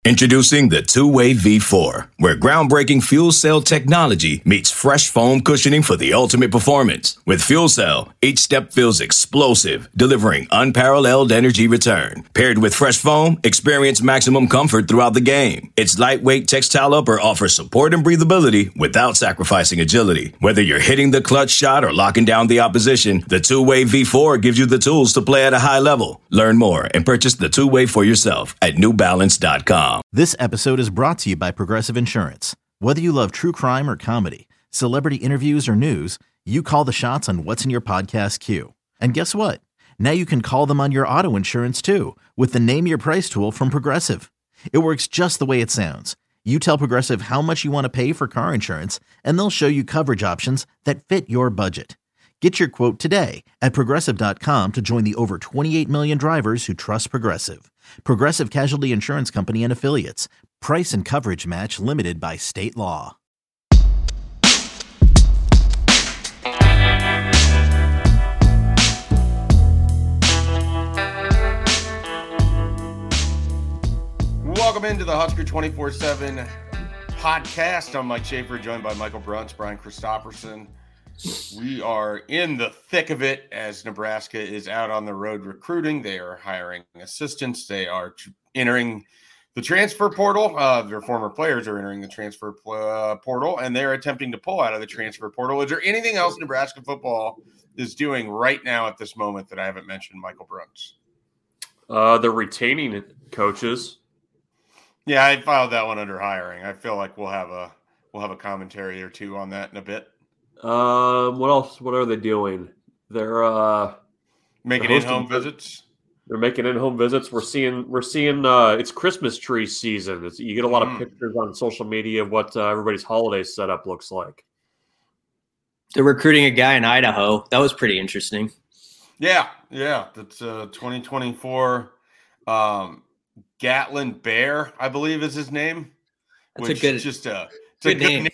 Introducing the Two-Way V4, where groundbreaking fuel cell technology meets fresh foam cushioning for the ultimate performance. With Fuel Cell, each step feels explosive, delivering unparalleled energy return. Paired with fresh foam, experience maximum comfort throughout the game. Its lightweight textile upper offers support and breathability without sacrificing agility. Whether you're hitting the clutch shot or locking down the opposition, the Two-Way V4 gives you the tools to play at a high level. Learn more and purchase the Two-Way for yourself at newbalance.com. This episode is brought to you by Progressive Insurance. Whether you love true crime or comedy, celebrity interviews or news, you call the shots on what's in your podcast queue. And guess what? Now you can call them on your auto insurance too with the Name Your Price tool from Progressive. It works just the way it sounds. You tell Progressive how much you want to pay for car insurance, and they'll show you coverage options that fit your budget. Get your quote today at Progressive.com to join the over 28 million drivers who trust Progressive. Progressive Casualty Insurance Company and Affiliates. Price and coverage match limited by state law. Welcome into the Husker 24/7 podcast. I'm Mike Schaefer, joined by Michael Bruntz, Brian Christopherson. We are in the thick of it as Nebraska is out on the road recruiting. They are hiring assistants. They are entering the transfer portal. Their former players are entering the transfer portal, and they're attempting to pull out of the transfer portal. Is there anything else Nebraska football is doing right now at this moment that I haven't mentioned, Michael Bruntz? They're retaining coaches. Yeah, I filed that one under hiring. I feel like we'll have a commentary or two on that in a bit. What else? What are they doing? They're making in-home visits. They're making in-home visits. We're seeing. It's Christmas tree season. You get a lot of pictures on social media of what everybody's holiday setup looks like. They're recruiting a guy in Idaho. That was pretty interesting. Yeah. That's 2024. Gatlin Bear, I believe, is his name. That's a good name.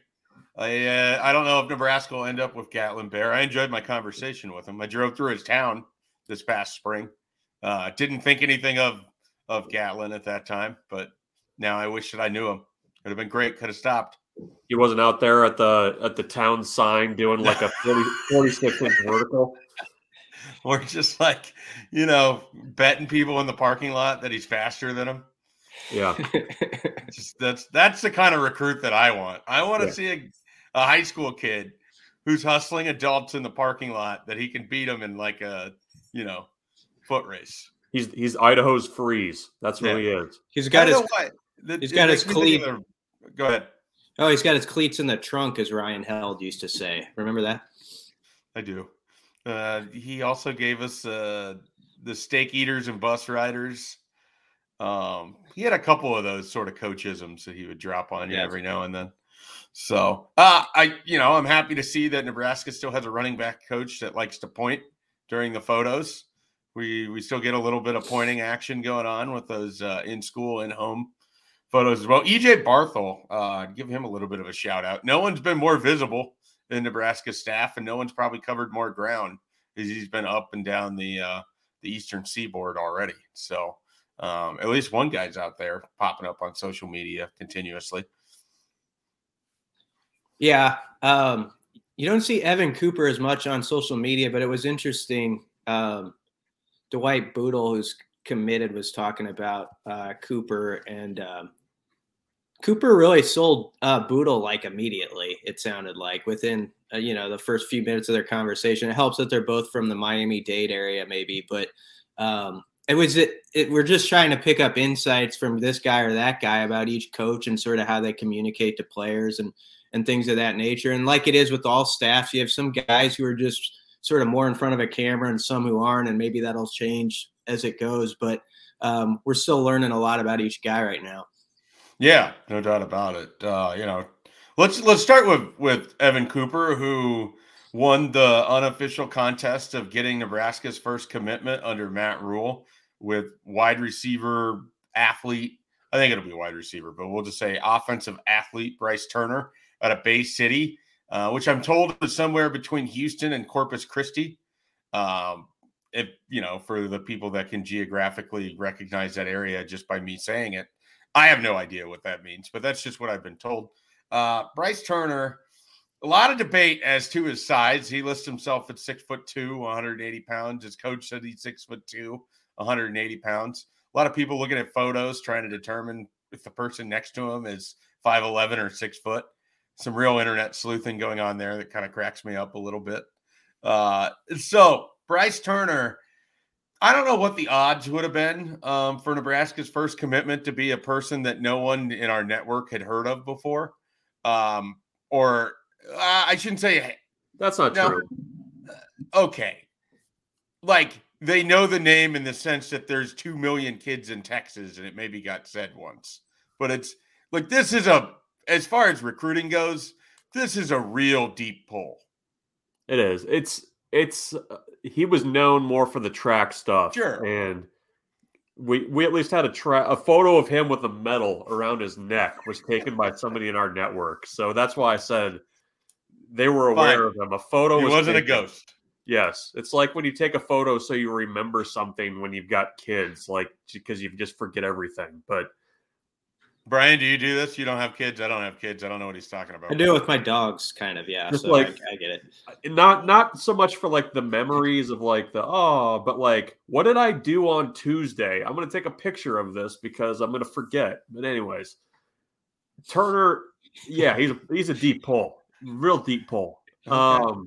I don't know if Nebraska will end up with Gatlin Bear. I enjoyed my conversation with him. I drove through his town this past spring. Didn't think anything of Gatlin at that time, but now I wish that I knew him. Could have been great. Could have stopped. He wasn't out there at the town sign doing like a 46-inch vertical. Or just like, betting people in the parking lot that he's faster than him. Yeah. That's the kind of recruit that I want. I want to see a high school kid who's hustling adults in the parking lot that he can beat them in like a, foot race. He's Idaho's Freeze. That's what he is. He's got his cleat. Go ahead. Oh, he's got his cleats in the trunk, as Ryan Held used to say. Remember that? I do. He also gave us the steak eaters and bus riders. He had a couple of those sort of coachisms that he would drop on you every now and then. So I'm happy to see that Nebraska still has a running back coach that likes to point during the photos. We still get a little bit of pointing action going on with those in-school, in-home photos as well. EJ Barthel, I'd give him a little bit of a shout out. No one's been more visible in Nebraska staff, and no one's probably covered more ground as he's been up and down the eastern seaboard already. So at least one guy's out there popping up on social media continuously. Yeah. You don't see Evan Cooper as much on social media, but it was interesting. Dwight Boodle, who's committed, was talking about Cooper, and Cooper really sold Boodle like immediately. It sounded like within the first few minutes of their conversation. It helps that they're both from the Miami-Dade area, maybe, but we're just trying to pick up insights from this guy or that guy about each coach and sort of how they communicate to players and things of that nature. And like it is with all staffs, you have some guys who are just sort of more in front of a camera and some who aren't, and maybe that'll change as it goes. But we're still learning a lot about each guy right now. Yeah, no doubt about it. Let's start with Evan Cooper, who won the unofficial contest of getting Nebraska's first commitment under Matt Rule with wide receiver athlete. I think it'll be wide receiver, but we'll just say offensive athlete Bryce Turner out of Bay City, which I'm told is somewhere between Houston and Corpus Christi. For the people that can geographically recognize that area just by me saying it. I have no idea what that means, but that's just what I've been told. Bryce Turner, a lot of debate as to his size. He lists himself at 6'2", 180 pounds. His coach said he's 6'2", 180 pounds. A lot of people looking at photos trying to determine if the person next to him is 5'11" or 6 foot. Some real internet sleuthing going on there that kind of cracks me up a little bit. So Bryce Turner, I don't know what the odds would have been for Nebraska's first commitment to be a person that no one in our network had heard of before. Or I shouldn't say that's not true. Okay. Like they know the name in the sense that there's 2 million kids in Texas and it maybe got said once. But it's like this is as far as recruiting goes, this is a real deep pull. It is. It's he was known more for the track stuff. Sure. And we at least had a photo of him with a medal around his neck was taken by somebody in our network. So that's why I said they were aware of him. A photo wasn't taken. A ghost. Yes. It's like when you take a photo so you remember something when you've got kids, like because you just forget everything. But Brian, do you do this? You don't have kids? I don't have kids. I don't know what he's talking about. I do it with my dogs, kind of, yeah. Just so like, I get it. Not so much for like the memories of like but like, what did I do on Tuesday? I'm going to take a picture of this because I'm going to forget. But anyways, Turner, yeah, he's a deep pull, real deep pull. Okay.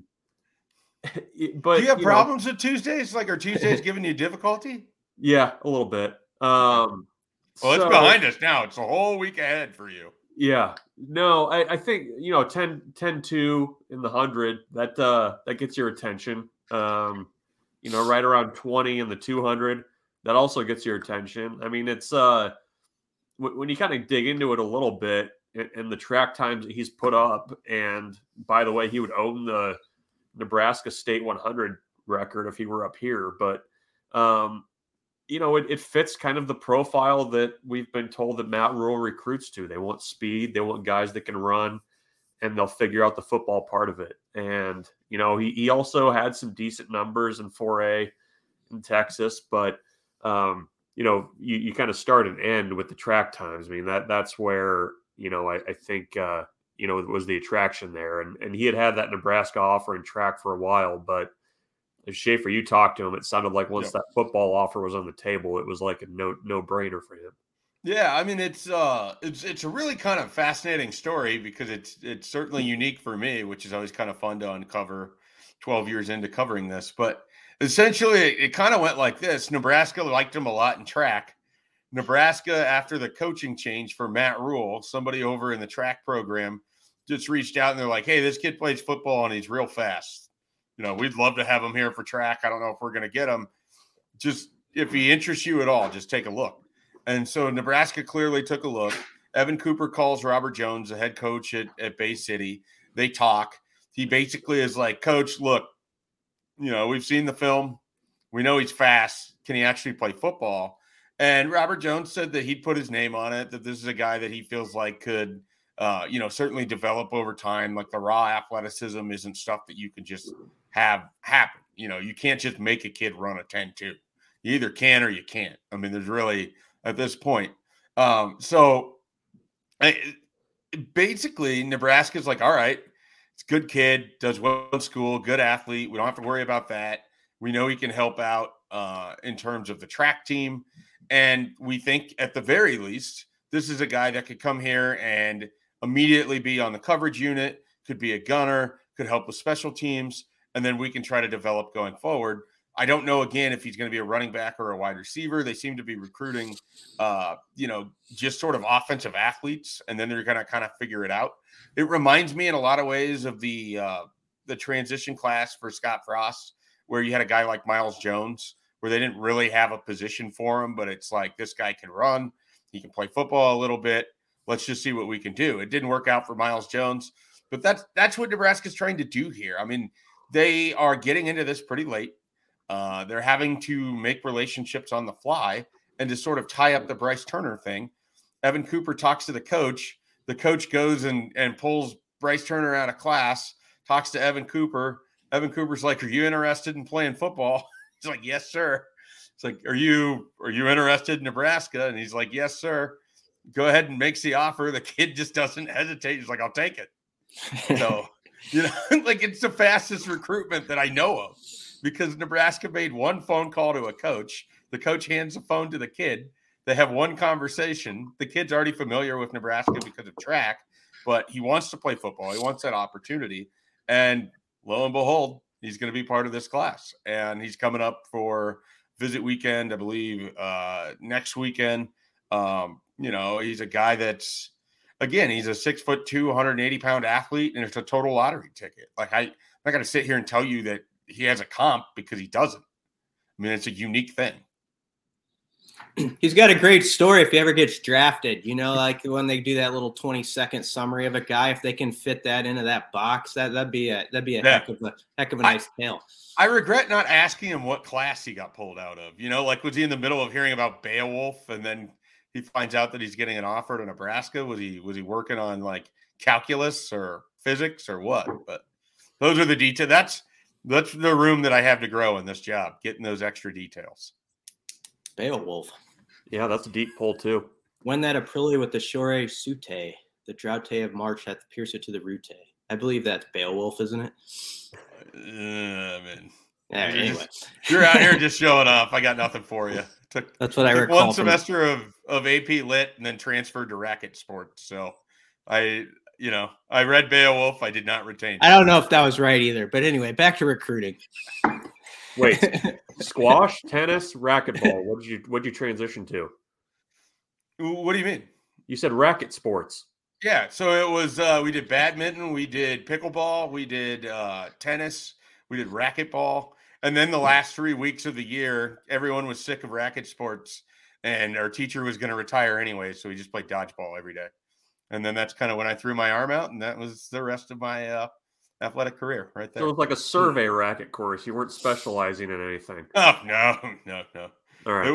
But do you have problems with Tuesdays? Like, are Tuesdays giving you difficulty? Yeah, a little bit. Well, it's behind us now. It's a whole week ahead for you. Yeah. No, I think, 10-2 in the 100, that gets your attention. Right around 20 in the 200, that also gets your attention. I mean, it's when you kind of dig into it a little bit and the track times that he's put up, and by the way, he would own the Nebraska State 100 record if he were up here. But, it fits kind of the profile that we've been told that Matt Rhule recruits to. They want speed. They want guys that can run, and they'll figure out the football part of it. And, he also had some decent numbers in 4A in Texas, but, you kind of start and end with the track times. I mean, that's where, I think, it was the attraction there. And he had that Nebraska offer in track for a while, but if Schaefer, you talked to him, it sounded like once that football offer was on the table, it was like a no-brainer for him. Yeah, I mean it's a really kind of fascinating story because it's certainly unique for me, which is always kind of fun to uncover 12 years into covering this. But essentially it kind of went like this. Nebraska liked him a lot in track. Nebraska, after the coaching change for Matt Rhule, somebody over in the track program just reached out and they're like, hey, this kid plays football and he's real fast. We'd love to have him here for track. I don't know if we're going to get him. Just if he interests you at all, just take a look. And so Nebraska clearly took a look. Evan Cooper calls Robert Jones, the head coach at Bay City. They talk. He basically is like, Coach, look, we've seen the film. We know he's fast. Can he actually play football? And Robert Jones said that he'd put his name on it, that this is a guy that he feels like could certainly develop over time. Like the raw athleticism isn't stuff that you can just have happen. You can't just make a kid run a 10-2. You either can or you can't. I mean, there's really at this point. Basically, Nebraska's like, all right, it's a good kid, does well in school, good athlete. We don't have to worry about that. We know he can help out in terms of the track team. And we think at the very least, this is a guy that could come here and immediately be on the coverage unit, could be a gunner, could help with special teams, and then we can try to develop going forward. I don't know, again, if he's going to be a running back or a wide receiver. They seem to be recruiting, just sort of offensive athletes, and then they're going to kind of figure it out. It reminds me in a lot of ways of the transition class for Scott Frost, where you had a guy like Miles Jones, where they didn't really have a position for him, but it's like this guy can run. He can play football a little bit. Let's just see what we can do. It didn't work out for Miles Jones, but that's what Nebraska's trying to do here. I mean, they are getting into this pretty late. They're having to make relationships on the fly and to sort of tie up the Bryce Turner thing. Evan Cooper talks to the coach. The coach goes and pulls Bryce Turner out of class, talks to Evan Cooper. Evan Cooper's like, are you interested in playing football? He's like, yes, sir. It's like, are you interested in Nebraska? And he's like, yes, sir. go ahead and makes the offer. The kid just doesn't hesitate. He's like, I'll take it. So, like it's the fastest recruitment that I know of because Nebraska made one phone call to a coach. The coach hands the phone to the kid. They have one conversation. The kid's already familiar with Nebraska because of track, but he wants to play football. He wants that opportunity. And lo and behold, he's going to be part of this class. And he's coming up for visit weekend, I believe, next weekend. He's a guy that's, again, he's a 6'2", 180-pound athlete, and it's a total lottery ticket. Like I'm not going to sit here and tell you that he has a comp because he doesn't. I mean, it's a unique thing. He's got a great story if he ever gets drafted. Like when they do that little 20-second summary of a guy, if they can fit that into that box, that'd be a heck of a nice tale. I regret not asking him what class he got pulled out of. Like was he in the middle of hearing about Beowulf and then he finds out that he's getting an offer to Nebraska? Was he working on like calculus or physics or what? But those are the details. That's the room that I have to grow in this job, getting those extra details. Beowulf. Yeah, that's a deep pull too. When that Aprilia with the Shore Sute, the Droute of March hath pierced it to the Rute. I believe that's Beowulf, isn't it? Anyway. You're out here just showing off. I got nothing for you. That's what I recall. One semester of AP Lit and then transferred to racket sports. So I read Beowulf. I did not retain. I don't know if that was right either. But anyway, back to recruiting. Wait, squash, tennis, racquetball. What'd you transition to? What do you mean? You said racket sports. Yeah, so it was we did badminton, we did pickleball, we did tennis, we did racquetball, and then the last 3 weeks of the year, everyone was sick of racket sports, and our teacher was going to retire anyway, so we just played dodgeball every day. And then that's kind of when I threw my arm out, and that was the rest of my athletic career right there. So it was like a survey racket course. You weren't specializing in anything. Oh, no. All right.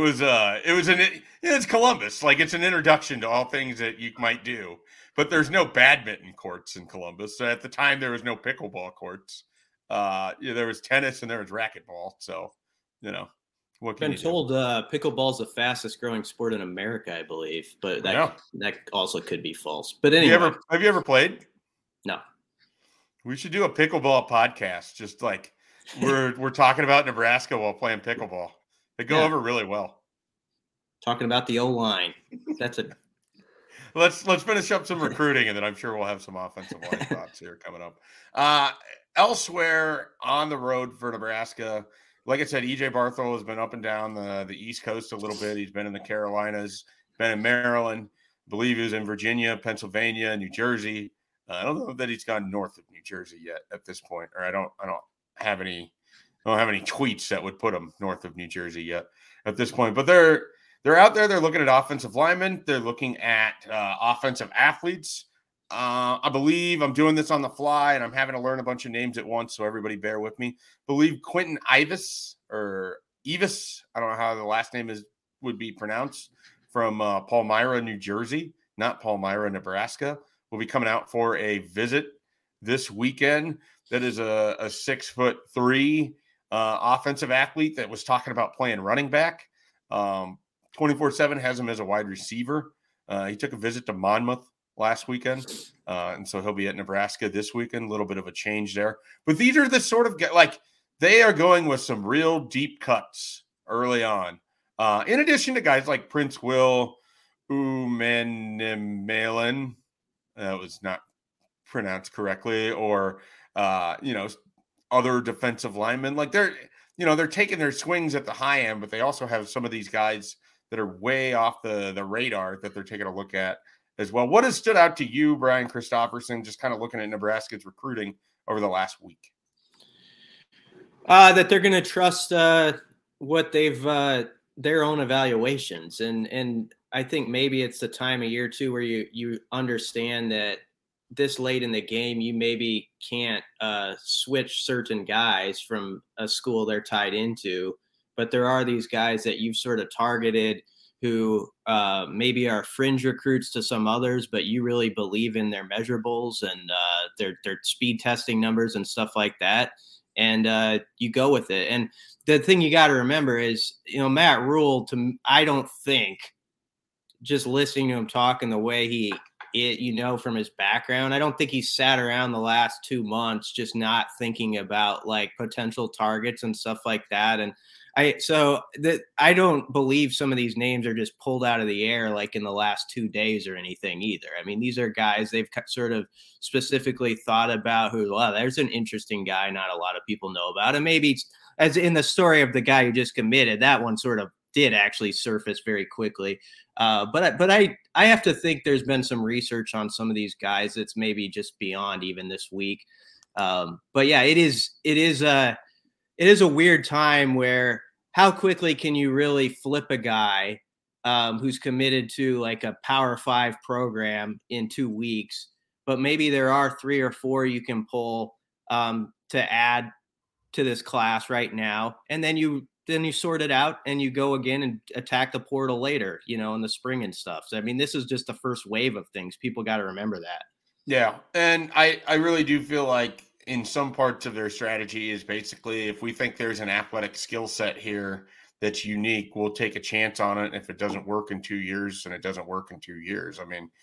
It's Columbus. Like it's an introduction to all things that you might do, but there's no badminton courts in Columbus. So at the time there was no pickleball courts. There was tennis and there was racquetball. So, what can I've been told pickleball is the fastest growing sport in America, I believe, but that also could be false. But anyway, have you ever played? No. We should do a pickleball podcast. Just like we're talking about Nebraska while playing pickleball. They go over really well. Talking about the O-line. That's it. Let's finish up some recruiting, and then I'm sure we'll have some offensive line thoughts here coming up. Elsewhere on the road for Nebraska, like I said, EJ Barthel has been up and down the East Coast a little bit. He's been in the Carolinas, been in Maryland. I believe he was in Virginia, Pennsylvania, New Jersey. I don't know that he's gone north of New Jersey yet at this point, or I don't have any tweets that would put him north of New Jersey yet at this point. But they're out there. They're looking at offensive linemen. They're looking at offensive athletes. I believe I'm doing this on the fly, and I'm having to learn a bunch of names at once, so everybody bear with me. I believe Quentin Ivis or Evis, I don't know how the last name would be pronounced, from Palmyra, New Jersey, not Palmyra, Nebraska, will be coming out for a visit this weekend. That is a 6'3" offensive athlete that was talking about playing running back. 24/7 has him as a wide receiver. He took a visit to Monmouth last weekend, and so he'll be at Nebraska this weekend. A little bit of a change there. But these are the sort of they are going with some real deep cuts early on. In addition to guys like Prince Will Umenemalin, that was not pronounced correctly, or other defensive linemen. Like they're taking their swings at the high end, but they also have some of these guys that are way off the radar that they're taking a look at as well. What has stood out to you, Brian Christopherson, just kind of looking at Nebraska's recruiting over the last week? That they're going to trust what they've their own evaluations, and I think maybe it's the time of year too where you understand that this late in the game, you maybe can't switch certain guys from a school they're tied into, but there are these guys that you've sort of targeted who maybe are fringe recruits to some others, but you really believe in their measurables and their speed testing numbers and stuff like that. And you go with it. And the thing you got to remember is, Matt Rhule, I don't think just listening to him talk and the way from his background, I don't think he's sat around the last 2 months just not thinking about like potential targets and stuff like that. And I don't believe some of these names are just pulled out of the air like in the last 2 days or anything either. I mean, these are guys they've sort of specifically thought about there's an interesting guy not a lot of people know about. And maybe as in the story of the guy who just committed, that one sort of did actually surface very quickly. But I have to think there's been some research on some of these guys that's maybe just beyond even this week. But yeah, it is a weird time where how quickly can you really flip a guy who's committed to like a Power 5 program in 2 weeks, but maybe there are 3 or 4 you can pull to add to this class right now. And then you sort it out and you go again and attack the portal later, in the spring and stuff. So, I mean, this is just the first wave of things. People got to remember that. Yeah. And I really do feel like in some parts of their strategy is basically, if we think there's an athletic skill set here that's unique, we'll take a chance on it. If it doesn't work in 2 years, then it doesn't work in 2 years. I mean,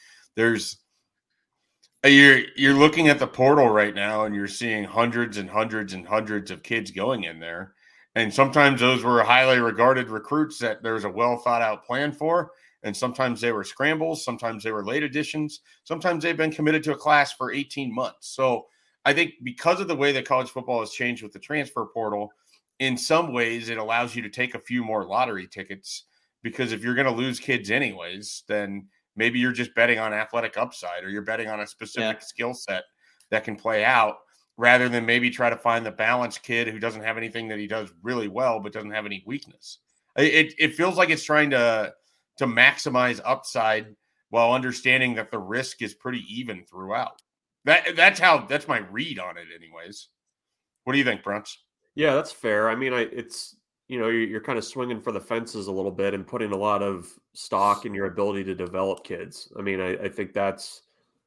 you're looking at the portal right now and you're seeing hundreds and hundreds and hundreds of kids going in there. And sometimes those were highly regarded recruits that there was a well thought out plan for. And sometimes they were scrambles. Sometimes they were late additions. Sometimes they've been committed to a class for 18 months. So I think because of the way that college football has changed with the transfer portal, in some ways it allows you to take a few more lottery tickets, because if you're going to lose kids anyways, then maybe you're just betting on athletic upside, or you're betting on a specific skill set that can play out, rather than maybe try to find the balanced kid who doesn't have anything that he does really well, but doesn't have any weakness. It feels like it's trying to maximize upside while understanding that the risk is pretty even throughout. That's my read on it anyways. What do you think, Bruns? Yeah, that's fair. I mean, it's, you're kind of swinging for the fences a little bit and putting a lot of stock in your ability to develop kids. I mean, I think that's,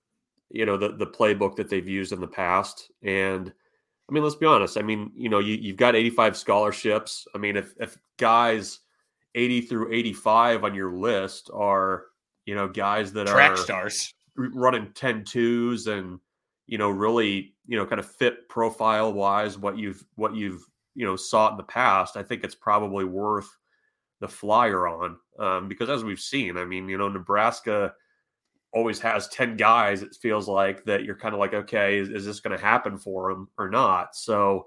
the playbook that they've used in the past. And I mean, let's be honest. I mean, you've got 85 scholarships. I mean, if guys 80 through 85 on your list are, guys that track are stars running 10-2s and, really, kind of fit profile wise, what you've sought in the past, I think it's probably worth the flyer on, because as we've seen, I mean, Nebraska always has 10 guys, it feels like, that you're kind of like, okay, is this going to happen for them or not? So,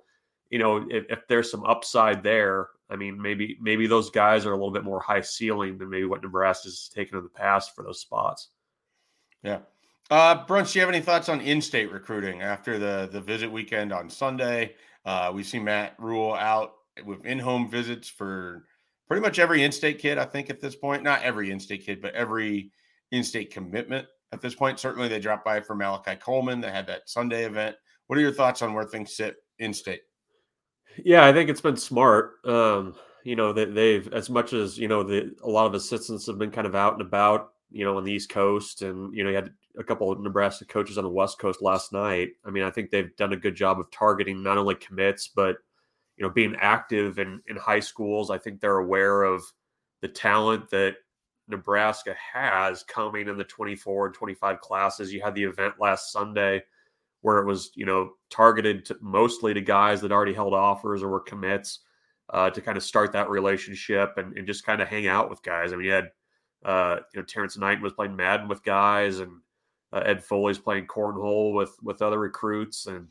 if there's some upside there, I mean, maybe those guys are a little bit more high ceiling than maybe what Nebraska's taken in the past for those spots. Yeah. Bruns, do you have any thoughts on in-state recruiting after the visit weekend on Sunday? We've seen Matt Rhule out with in-home visits for pretty much every in-state kid, I think, at this point. Not every in-state kid, but every in-state commitment at this point. Certainly they dropped by for Malachi Coleman. They had that Sunday event. What are your thoughts on where things sit in-state? Yeah, I think it's been smart. That they've, as much as, a lot of assistants have been kind of out and about, on the East Coast, and, you had a couple of Nebraska coaches on the West Coast last night. I mean, I think they've done a good job of targeting not only commits, but, being active in high schools. I think they're aware of the talent that Nebraska has coming in the 24 and 25 classes. You had the event last Sunday where it was, targeted mostly to guys that already held offers or were commits, to kind of start that relationship and just kind of hang out with guys. I mean, you had, Terrence Knight was playing Madden with guys, and Ed Foley's playing cornhole with other recruits. And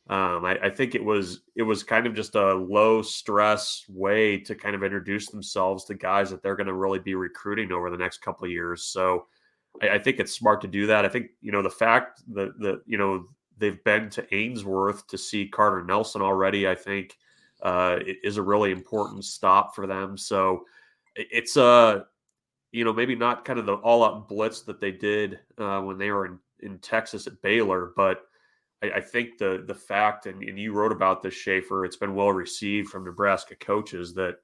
I think it was kind of just a low stress way to kind of introduce themselves to guys that they're going to really be recruiting over the next couple of years. So I think it's smart to do that. I think, the fact that they've been to Ainsworth to see Carter Nelson already, I think it is a really important stop for them. So it's maybe not kind of the all-out blitz that they did when they were in Texas at Baylor, but I think the fact, and you wrote about this, Schaefer, it's been well received from Nebraska coaches that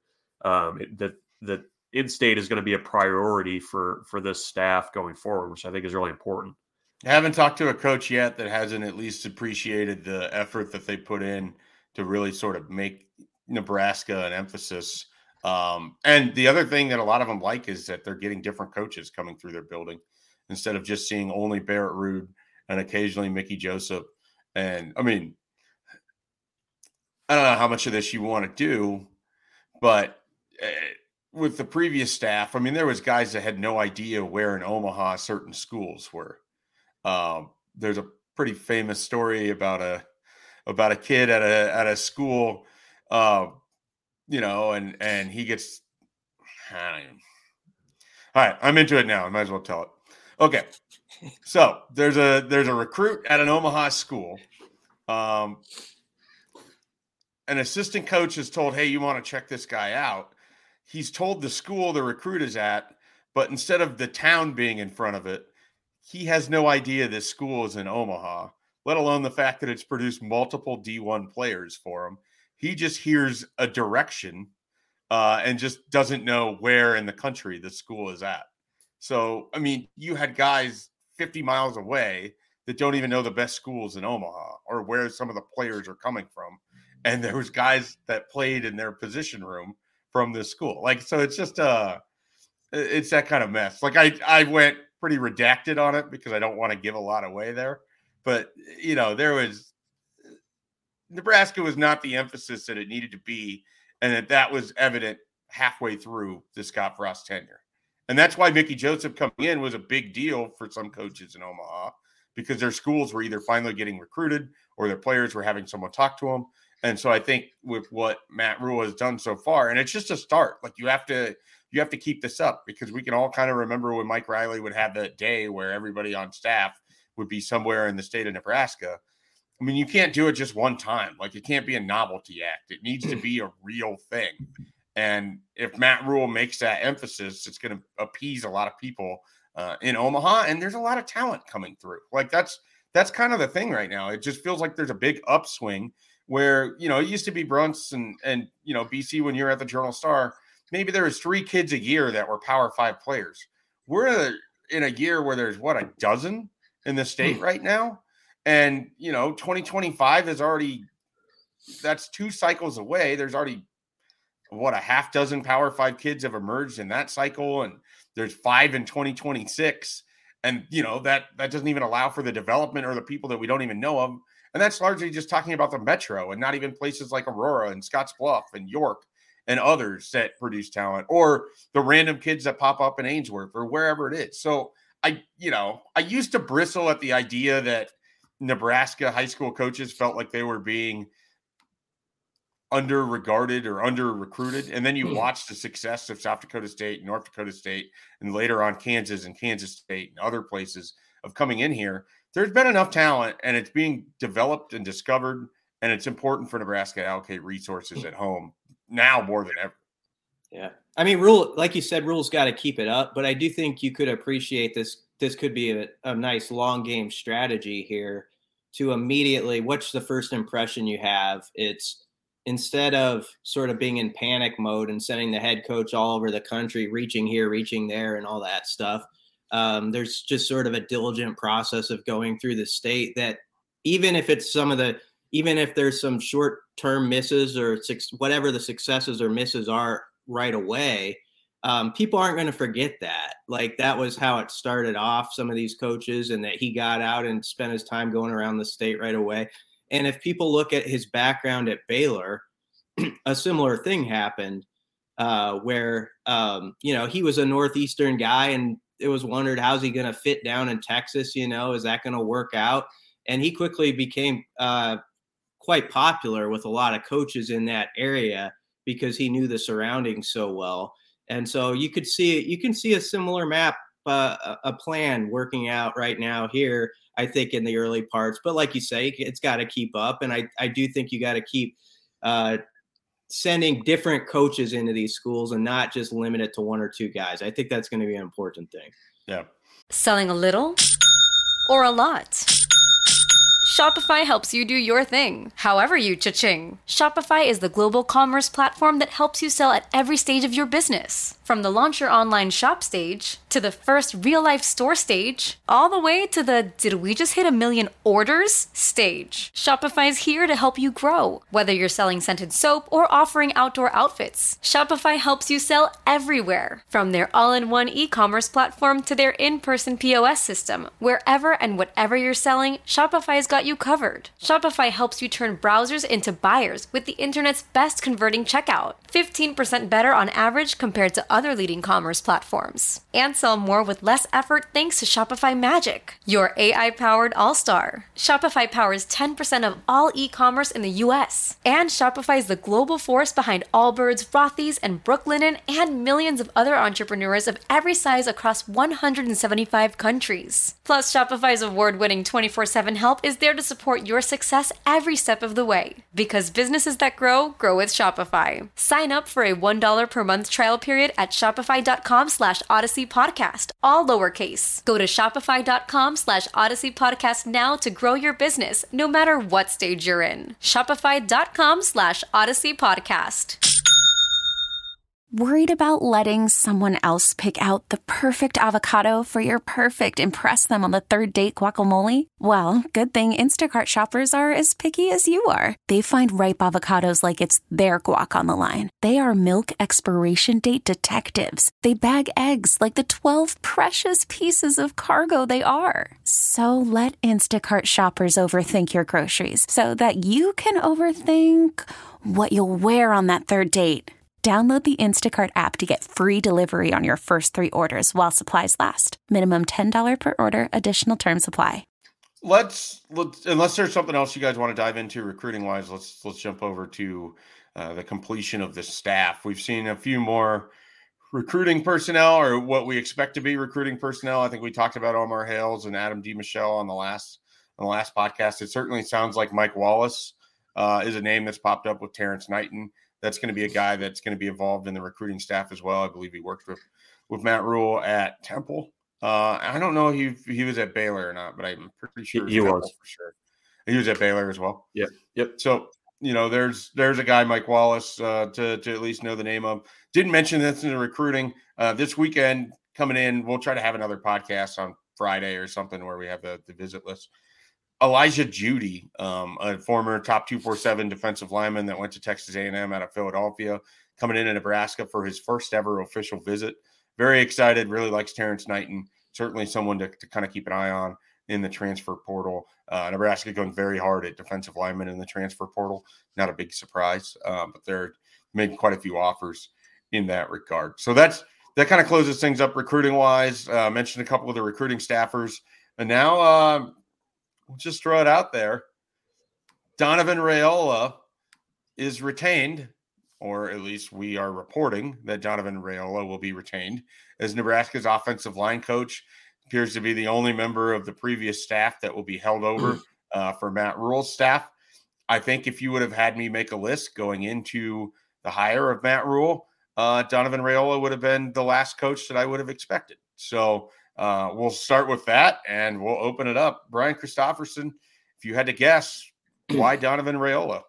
that in-state is going to be a priority for this staff going forward, which I think is really important. I haven't talked to a coach yet that hasn't at least appreciated the effort that they put in to really sort of make Nebraska an emphasis And the other thing that a lot of them like is that they're getting different coaches coming through their building instead of just seeing only Barrett Ruud and occasionally Mickey Joseph. And I mean, I don't know how much of this you want to do, but with the previous staff, I mean, there was guys that had no idea where in Omaha certain schools were. There's a pretty famous story about a kid at a school, you know, and he gets, I don't even. All right, I'm into it now. I might as well tell it. Okay. So there's a recruit at an Omaha school. An assistant coach is told, hey, you want to check this guy out. He's told the school the recruit is at, but instead of the town being in front of it, he has no idea this school is in Omaha, let alone the fact that it's produced multiple D1 players for him. He just hears a direction and just doesn't know where in the country the school is at. So, I mean, you had guys 50 miles away that don't even know the best schools in Omaha or where some of the players are coming from. And there was guys that played in their position room from this school. Like, so it's just it's that kind of mess. Like I went pretty redacted on it because I don't want to give a lot away there. But, you know, Nebraska was not the emphasis that it needed to be. And that was evident halfway through the Scott Frost tenure. And that's why Mickey Joseph coming in was a big deal for some coaches in Omaha, because their schools were either finally getting recruited or their players were having someone talk to them. And so I think with what Matt Rhule has done so far, and it's just a start, like you have to keep this up, because we can all kind of remember when Mike Riley would have that day where everybody on staff would be somewhere in the state of Nebraska. I mean, you can't do it just one time. Like, it can't be a novelty act. It needs to be a real thing. And if Matt Rhule makes that emphasis, it's going to appease a lot of people in Omaha. And there's a lot of talent coming through. Like, that's kind of the thing right now. It just feels like there's a big upswing where, you know, it used to be Brunts and you know, BC, when you're at the Journal-Star, maybe there was 3 kids a year that were Power 5 players. We're in a year where there's, a dozen in the state right now. And, you know, 2025 is already, that's 2 cycles away. There's already, a half dozen Power 5 kids have emerged in that cycle. And there's 5 in 2026. And, you know, that doesn't even allow for the development or the people that we don't even know of. And that's largely just talking about the Metro and not even places like Aurora and Scottsbluff and York and others that produce talent, or the random kids that pop up in Ainsworth or wherever it is. So I used to bristle at the idea that Nebraska high school coaches felt like they were being under-regarded or under-recruited. And then you watch the success of South Dakota State, North Dakota State, and later on Kansas and Kansas State and other places of coming in here. There's been enough talent, and it's being developed and discovered, and it's important for Nebraska to allocate resources at home now more than ever. Yeah. I mean, Rhule, like you said, Rhule's got to keep it up, but I do think you could appreciate this. This could be a nice long game strategy here to immediately, what's the first impression you have? It's, instead of sort of being in panic mode and sending the head coach all over the country, reaching here, reaching there, and all that stuff, there's just sort of a diligent process of going through the state that even if there's some short-term misses or whatever the successes or misses are right away, people aren't going to forget that. Like, that was how it started off, some of these coaches, and that he got out and spent his time going around the state right away. And if people look at his background at Baylor, a similar thing happened where, you know, he was a Northeastern guy, and it was wondered, how's he going to fit down in Texas? You know, is that going to work out? And he quickly became quite popular with a lot of coaches in that area because he knew the surroundings so well. And so you can see a similar map, a plan working out right now here, I think, in the early parts. But like you say, it's got to keep up. And I do think you got to keep sending different coaches into these schools and not just limit it to 1 or 2 guys. I think that's going to be an important thing. Yeah. Selling a little or a lot? Shopify helps you do your thing, however you cha-ching. Shopify is the global commerce platform that helps you sell at every stage of your business. From the launch your online shop stage, to the first real-life store stage, all the way to the did we just hit 1 million orders stage. Shopify is here to help you grow. Whether you're selling scented soap or offering outdoor outfits, Shopify helps you sell everywhere. From their all-in-one e-commerce platform to their in-person POS system, wherever and whatever you're selling, Shopify's got you covered. Shopify helps you turn browsers into buyers with the internet's best converting checkout. 15% better on average compared to other leading commerce platforms. And sell more with less effort thanks to Shopify Magic, your AI-powered all-star. Shopify powers 10% of all e-commerce in the US. And Shopify is the global force behind Allbirds, Rothy's, and Brooklinen, and millions of other entrepreneurs of every size across 175 countries. Plus, Shopify's award-winning 24/7 help is there to support your success every step of the way. Because businesses that grow, grow with Shopify. Sign up for a $1 per month trial period at shopify.com/Odyssey Podcast, all lowercase. Go to shopify.com/Odyssey Podcast now to grow your business, no matter what stage you're in. Shopify.com/Odyssey Podcast. Worried about letting someone else pick out the perfect avocado for your perfect impress them on the third date guacamole? Well, good thing Instacart shoppers are as picky as you are. They find ripe avocados like it's their guac on the line. They are milk expiration date detectives. They bag eggs like the 12 precious pieces of cargo they are. So let Instacart shoppers overthink your groceries so that you can overthink what you'll wear on that third date. Download the Instacart app to get free delivery on your first 3 orders while supplies last. Minimum $10 per order. Additional terms apply. Let's unless there's something else you guys want to dive into recruiting wise, let's jump over to the completion of the staff. We've seen a few more recruiting personnel, or what we expect to be recruiting personnel. I think we talked about Omar Hales and Adam DiMichele on the last podcast. It certainly sounds like Mike Wallace is a name that's popped up with Terrence Knighton. That's going to be a guy that's going to be involved in the recruiting staff as well. I believe he worked with Matt Rhule at Temple. I don't know if he was at Baylor or not, but I'm pretty sure he was for sure. He was at Baylor as well. Yep. So, there's a guy, Mike Wallace, to at least know the name of. Didn't mention this in the recruiting. This weekend coming in, we'll try to have another podcast on Friday or something where we have the visit list. Elijah Judy, a former top 247 defensive lineman that went to Texas A&M out of Philadelphia, coming into Nebraska for his first ever official visit. Very excited, really likes Terrence Knighton. Certainly someone to kind of keep an eye on in the transfer portal. Nebraska going very hard at defensive linemen in the transfer portal. Not a big surprise, but they're made quite a few offers in that regard. So that kind of closes things up recruiting-wise. Mentioned a couple of the recruiting staffers. And now we'll just throw it out there. Donovan Raiola is retained, or at least we are reporting that Donovan Raiola will be retained as Nebraska's offensive line coach. Appears to be the only member of the previous staff that will be held over for Matt Rhule's staff. I think if you would have had me make a list going into the hire of Matt Rhule, Donovan Raiola would have been the last coach that I would have expected. So we'll start with that, and we'll open it up. Brian Christopherson, if you had to guess, why Donovan Raiola?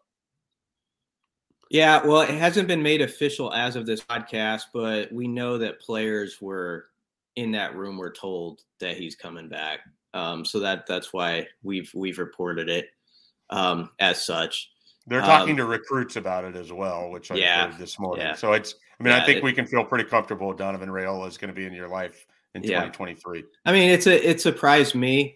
Yeah, well, it hasn't been made official as of this podcast, but we know that players were in that room were told that he's coming back. So that's why we've reported it as such. They're talking to recruits about it as well, which I heard this morning. Yeah. So I think we can feel pretty comfortable Donovan Raiola is going to be in your life in 2023. I mean, it surprised me.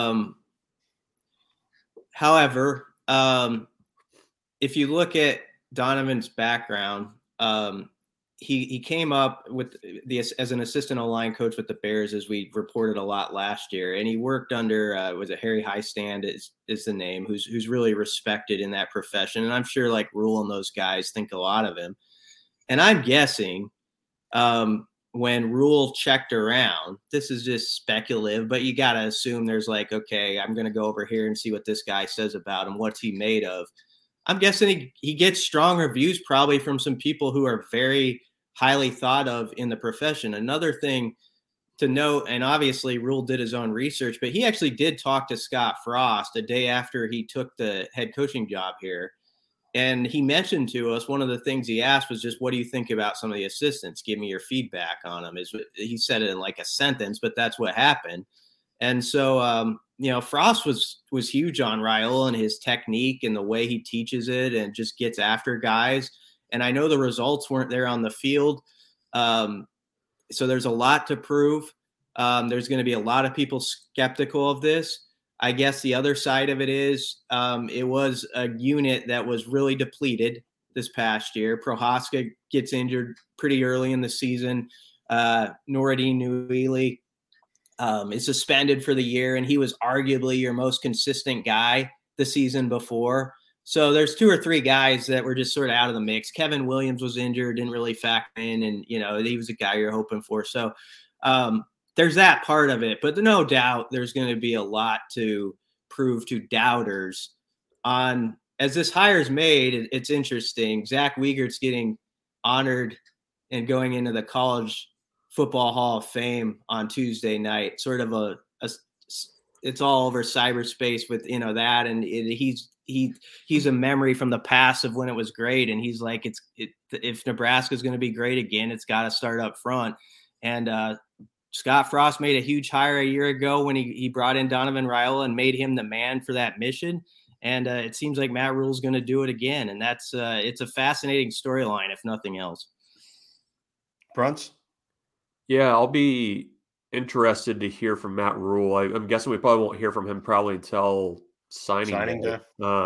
However, if you look at Donovan's background, he came up with as an assistant O-line coach with the Bears, as we reported a lot last year, and he worked under Harry Highstand is the name, who's really respected in that profession, and I'm sure like Rhule and those guys think a lot of him. And I'm guessing when Rhule checked around, this is just speculative, but you got to assume there's like, okay, I'm going to go over here and see what this guy says about him. What's he made of? I'm guessing he gets strong reviews probably from some people who are very highly thought of in the profession. Another thing to note, and obviously Rhule did his own research, but he actually did talk to Scott Frost a day after he took the head coaching job here. And he mentioned to us, one of the things he asked was just, what do you think about some of the assistants? Give me your feedback on them. He said it in like a sentence, but that's what happened. And so, Frost was huge on Raiola and his technique and the way he teaches it and just gets after guys. And I know the results weren't there on the field. So there's a lot to prove. There's going to be a lot of people skeptical of this. I guess the other side of it is it was a unit that was really depleted this past year. Prohaska gets injured pretty early in the season. Nouredin Nouili is suspended for the year, and he was arguably your most consistent guy the season before. So there's 2 or 3 guys that were just sort of out of the mix. Kevin Williams was injured, didn't really factor in, and, he was a guy you're hoping for. So there's that part of it, but no doubt there's going to be a lot to prove to doubters on as this hire's made. It's interesting. Zach Wiegert's getting honored and going into the College Football Hall of Fame on Tuesday night, sort of it's all over cyberspace with, that. And he's a memory from the past of when it was great. And he's like, if Nebraska's going to be great again, it's got to start up front. And, Scott Frost made a huge hire a year ago when he brought in Donovan Raiola and made him the man for that mission. And it seems like Matt Rhule's going to do it again. And that's it's a fascinating storyline, if nothing else. Bruns? Yeah, I'll be interested to hear from Matt Rhule. I'm guessing we probably won't hear from him probably until signing day.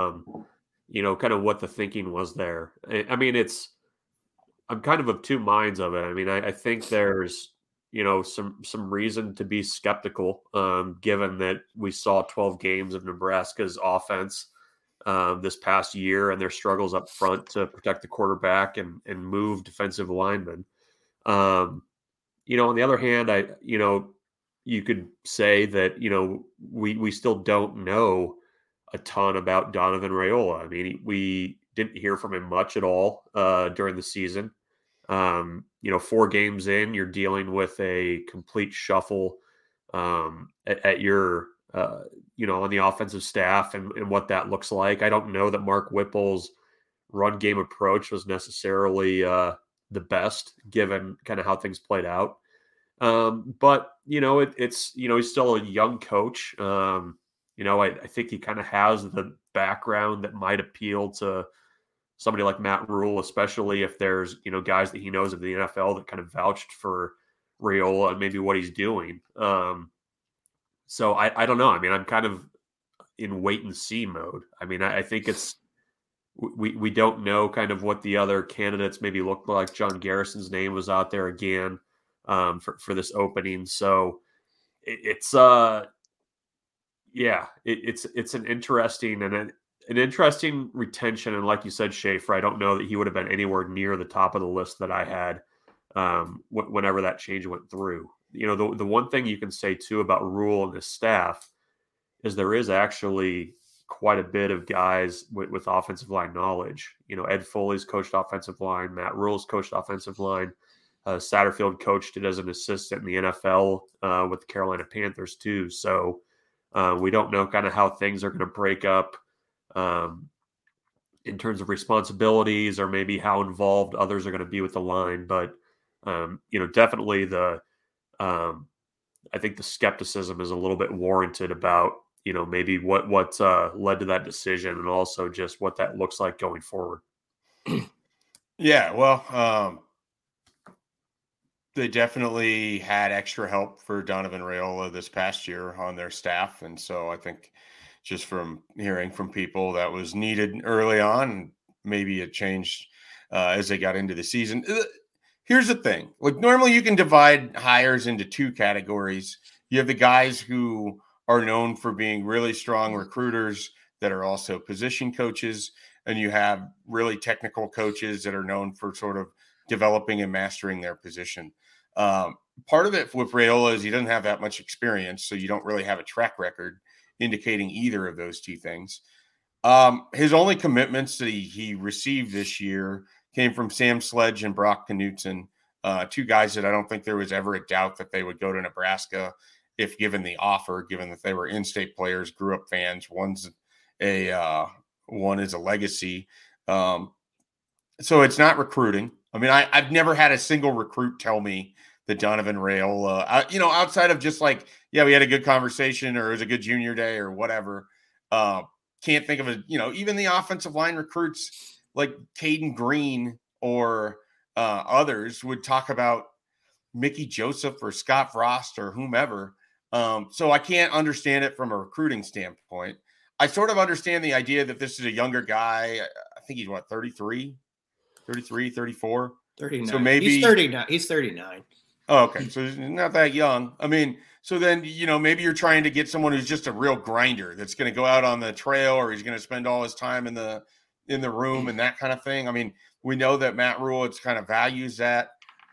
Kind of what the thinking was there. I mean, I'm kind of 2 minds of it. I mean, I think there's, some reason to be skeptical, given that we saw 12 games of Nebraska's offense this past year and their struggles up front to protect the quarterback and move defensive linemen. On the other hand, you could say that, we still don't know a ton about Donovan Raiola. I mean, we didn't hear from him much at all during the season. 4 games in, you're dealing with a complete shuffle at your, on the offensive staff and what that looks like. I don't know that Mark Whipple's run game approach was necessarily the best given kind of how things played out. But, it's he's still a young coach. I think he kind of has the background that might appeal to somebody like Matt Rhule, especially if there's, guys that he knows of the NFL that kind of vouched for Raiola and maybe what he's doing. So I don't know. I mean, I'm kind of in wait and see mode. I mean, I think we don't know kind of what the other candidates maybe look like. John Garrison's name was out there again for this opening. So it's an interesting an interesting retention. And like you said, Schaefer, I don't know that he would have been anywhere near the top of the list that I had whenever that change went through. The one thing you can say too about Rhule and his staff is there is actually quite a bit of guys with offensive line knowledge. Ed Foley's coached offensive line, Matt Rhule's coached offensive line, Satterfield coached it as an assistant in the NFL with the Carolina Panthers too. So we don't know kind of how things are going to break up in terms of responsibilities or maybe how involved others are going to be with the line. But, definitely I think the skepticism is a little bit warranted about, maybe what led to that decision and also just what that looks like going forward. Yeah, well, they definitely had extra help for Donovan Raiola this past year on their staff. And so I think just from hearing from people that was needed early on, maybe it changed as they got into the season. Here's the thing. Like normally you can divide hires into 2 categories. You have the guys who are known for being really strong recruiters that are also position coaches. And you have really technical coaches that are known for sort of developing and mastering their position. Part of it with Raiola is he doesn't have that much experience, so you don't really have a track record indicating either of those 2 things. His only commitments that he received this year came from Sam Sledge and Brock Knutson, 2 guys that I don't think there was ever a doubt that they would go to Nebraska if given the offer, given that they were in-state players, grew up fans. One is a legacy So it's not recruiting. I mean, I've never had a single recruit tell me that Donovan Raiola, outside of just like, yeah, we had a good conversation or it was a good junior day or whatever. Can't think of even the offensive line recruits like Caden Green or others would talk about Mickey Joseph or Scott Frost or whomever. So I can't understand it from a recruiting standpoint. I sort of understand the idea that this is a younger guy. I think he's 33, 34. 39. So maybe he's 39. He's 39. Oh, okay. So he's not that young. I mean, so then, maybe you're trying to get someone who's just a real grinder that's going to go out on the trail, or he's going to spend all his time in the room and that kind of thing. I mean, we know that Matt Rhule kind of values that.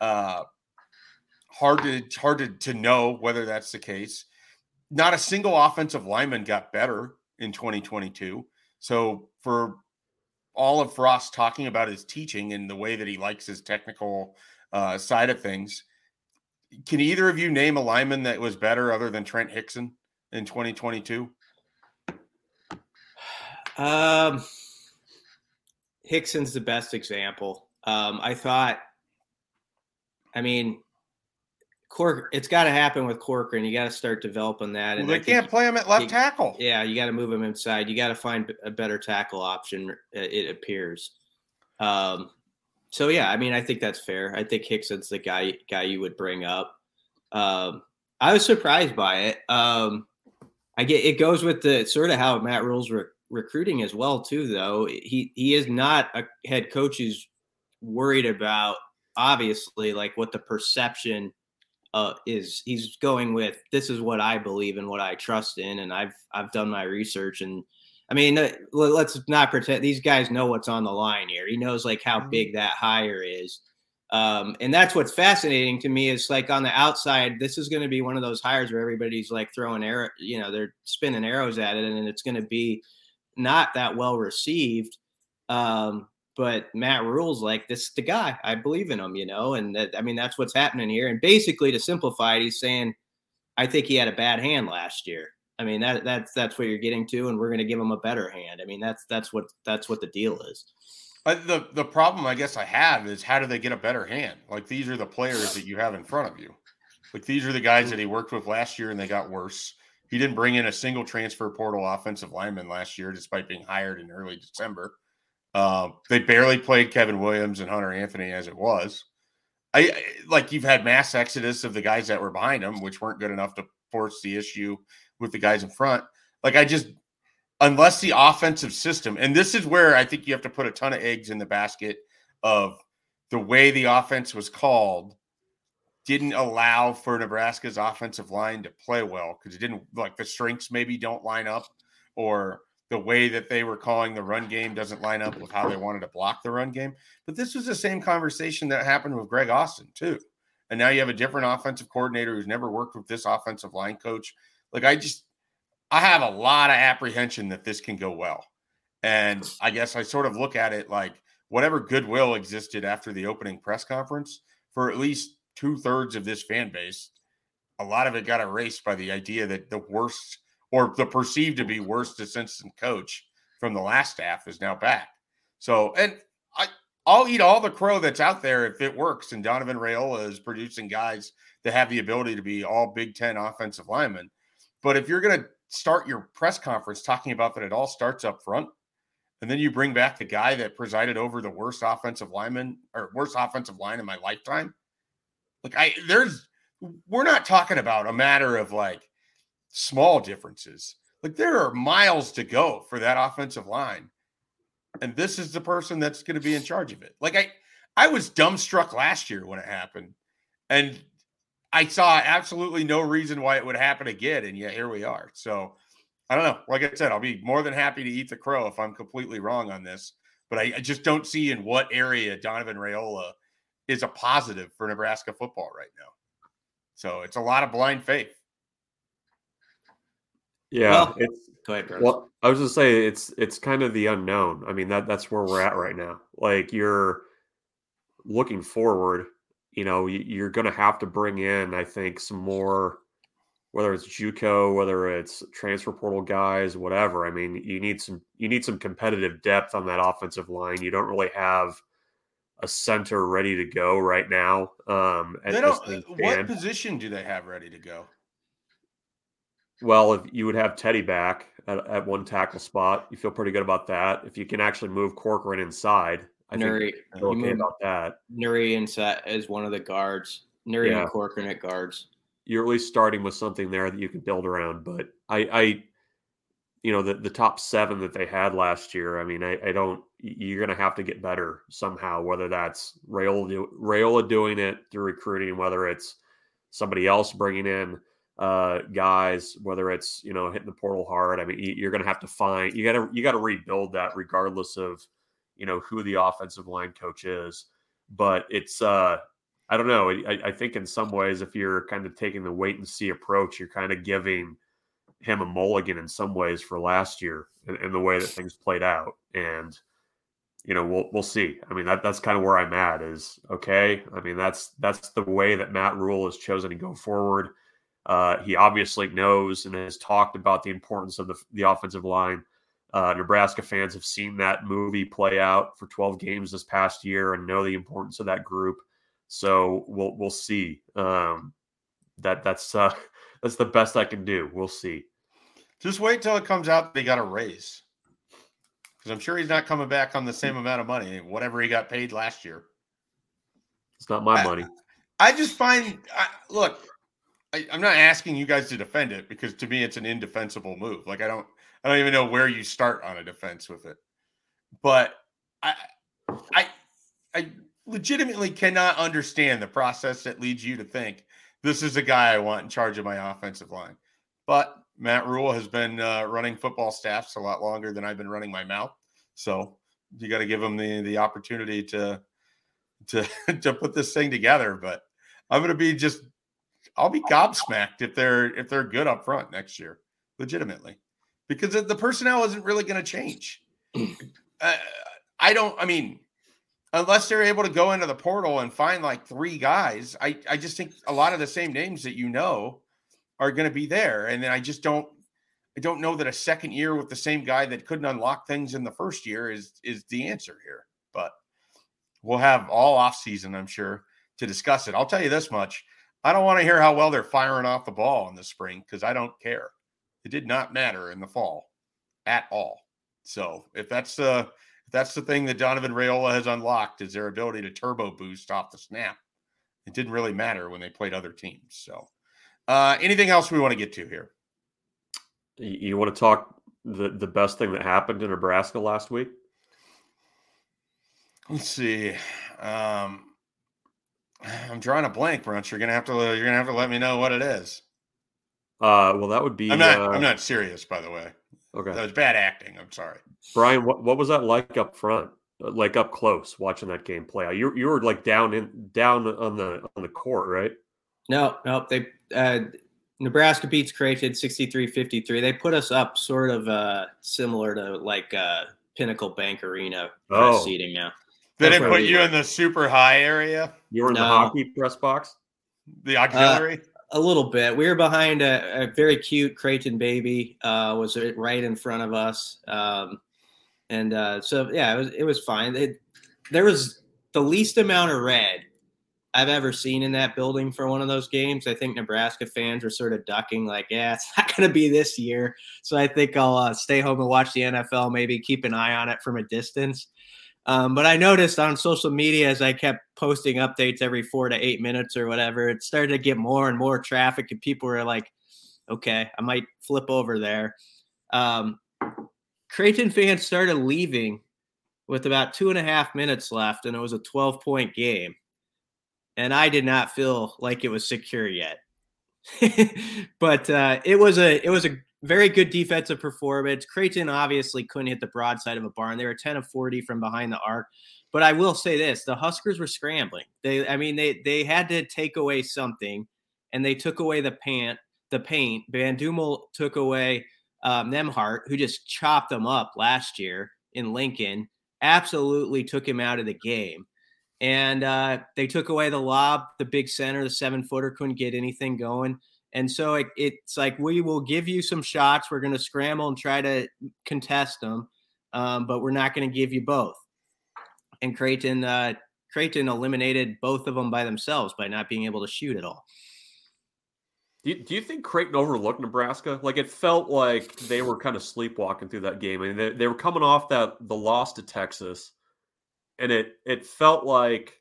Hard to know whether that's the case. Not a single offensive lineman got better in 2022. So for all of Frost talking about his teaching and the way that he likes his technical side of things, can either of you name a lineman that was better other than Trent Hickson in 2022? Hickson's the best example. It's got to happen with Corcoran. You got to start developing that. Well, they can't play him at left tackle. Yeah, you got to move him inside. You got to find a better tackle option, it appears. So, yeah, I mean, I think that's fair. I think Hickson's the guy you would bring up. I was surprised by it. It goes with the sort of how Matt Rhule's recruiting as well, too, though. He is not a head coach who's worried about, obviously, like what the perception is. He's going with, this is what I believe and what I trust in, and I've done my research. And I mean, let's not pretend these guys know what's on the line here. He knows like how big that hire is. And that's what's fascinating to me is like on the outside, this is going to be one of those hires where everybody's like throwing arrow, they're spinning arrows at it, and it's going to be not that well received. But Matt Rhule's like, this is the guy. I believe in him, and that's what's happening here. And basically, to simplify it, he's saying, I think he had a bad hand last year. I mean, that's what you're getting to, and we're going to give him a better hand. I mean, that's what the deal is. The problem I guess I have is, how do they get a better hand? Like, these are the players that you have in front of you. Like, these are the guys that he worked with last year, and they got worse. He didn't bring in a single transfer portal offensive lineman last year, despite being hired in early December. They barely played Kevin Williams and Hunter Anthony as it was. You've had mass exodus of the guys that were behind him, which weren't good enough to force the issue with the guys in front. Unless the offensive system, and this is where I think you have to put a ton of eggs in the basket of the way the offense was called, didn't allow for Nebraska's offensive line to play well, because it didn't, the strengths maybe don't line up, or the way that they were calling the run game doesn't line up with how they wanted to block the run game. But this was the same conversation that happened with Greg Austin too. And now you have a different offensive coordinator who's never worked with this offensive line coach. I have a lot of apprehension that this can go well. And I guess I sort of look at it like whatever goodwill existed after the opening press conference for at least 2/3 of this fan base, a lot of it got erased by the idea that the worst, or the perceived to be worst, assistant coach from the last staff is now back. So, and I'll eat all the crow that's out there if it works and Donovan Raiola is producing guys that have the ability to be all Big Ten offensive linemen. But if you're going to start your press conference talking about that it all starts up front, and then you bring back the guy that presided over the worst offensive line in my lifetime, we're not talking about a matter of small differences. There are miles to go for that offensive line. And this is the person that's going to be in charge of it. I was dumbstruck last year when it happened. And I saw absolutely no reason why it would happen again. And yet here we are. So I don't know. Like I said, I'll be more than happy to eat the crow if I'm completely wrong on this. But I just don't see in what area Donovan Raiola is a positive for Nebraska football right now. So it's a lot of blind faith. Yeah. Go ahead, Bruce. Well, I was going to say it's kind of the unknown. I mean, that's where we're at right now. You're looking forward, you're going to have to bring in, I think, some more whether it's JUCO, whether it's transfer portal guys, whatever. I mean, you need some competitive depth on that offensive line. You don't really have a center ready to go right now. What position do they have ready to go? Well, if you would have Teddy back at one tackle spot, you feel pretty good about that. If you can actually move Corcoran inside, I think you're okay about that. Nuri inside as one of the guards. Nuri and Corcoran at guards. You're at least starting with something there that you can build around. But the top 7 that they had last year, I mean, you're going to have to get better somehow, whether that's Raiola doing it through recruiting, whether it's somebody else bringing in guys, whether it's, hitting the portal hard. I mean, you're going to have to find, you got to rebuild that regardless of, who the offensive line coach is. But it's, I don't know. I think in some ways, if you're kind of taking the wait and see approach, you're kind of giving him a mulligan in some ways for last year and the way that things played out. And, we'll see. I mean, that's kind of where I'm at is, okay. I mean, that's the way that Matt Rhule has chosen to go forward. He obviously knows and has talked about the importance of the offensive line. Nebraska fans have seen that movie play out for 12 games this past year and know the importance of that group. So we'll see. That's the best I can do. We'll see. Just wait till it comes out they got a raise. Because I'm sure he's not coming back on the same amount of money, whatever he got paid last year. It's not my money. I just find, I'm not asking you guys to defend it because to me it's an indefensible move. Like I don't even know where you start on a defense with it. But I legitimately cannot understand the process that leads you to think this is a guy I want in charge of my offensive line. But Matt Rhule has been running football staffs a lot longer than I've been running my mouth. So you got to give him the opportunity to put this thing together. But I'm going to be I'll be gobsmacked if they're good up front next year, legitimately, because the personnel isn't really going to change. Unless they're able to go into the portal and find like 3 guys, I just think a lot of the same names that are going to be there. And then I don't know that a second year with the same guy that couldn't unlock things in the first year is the answer here. But we'll have all off season, I'm sure, to discuss it. I'll tell you this much. I don't want to hear how well they're firing off the ball in the spring because I don't care. It did not matter in the fall at all. So if that's the thing that Donovan Raiola has unlocked is their ability to turbo boost off the snap. It didn't really matter when they played other teams. So anything else we want to get to here? You want to talk the best thing that happened in Nebraska last week? Let's see. I'm drawing a blank, Brunch. You're gonna have to let me know what it is. Well, that would be. I'm not serious, by the way. Okay, that was bad acting. I'm sorry, Brian. What was that like up front, like up close, watching that game play out? You were like down on the court, right? No. They Nebraska beats Creighton 63-53. They put us up sort of similar to like Pinnacle Bank Arena seating now. They didn't put you in the super high area? You were in the hockey press box? The auxiliary? A little bit. We were behind a very cute Creighton baby, was right in front of us. So it was fine. There was the least amount of red I've ever seen in that building for one of those games. I think Nebraska fans were sort of ducking like, yeah, it's not going to be this year. So I think I'll stay home and watch the NFL, maybe keep an eye on it from a distance. But I noticed on social media as I kept posting updates every 4 to 8 minutes or whatever, it started to get more and more traffic and people were like, okay, I might flip over there. Creighton fans started leaving with about 2.5 minutes left and it was a 12-point game. And I did not feel like it was secure yet. But it was a very good defensive performance. Creighton obviously couldn't hit the broadside of a barn. They were 10 of 40 from behind the arc. But I will say this, the Huskers were scrambling. They had to take away something, and they took away the paint. Van Dummel took away Nemhart, who just chopped them up last year in Lincoln, absolutely took him out of the game. And they took away the lob, the big center, the 7-footer couldn't get anything going. And so it's like, we will give you some shots. We're going to scramble and try to contest them, but we're not going to give you both. And Creighton eliminated both of them by themselves by not being able to shoot at all. Do you think Creighton overlooked Nebraska? Like, it felt like they were kind of sleepwalking through that game. I mean, they were coming off the loss to Texas, and it felt like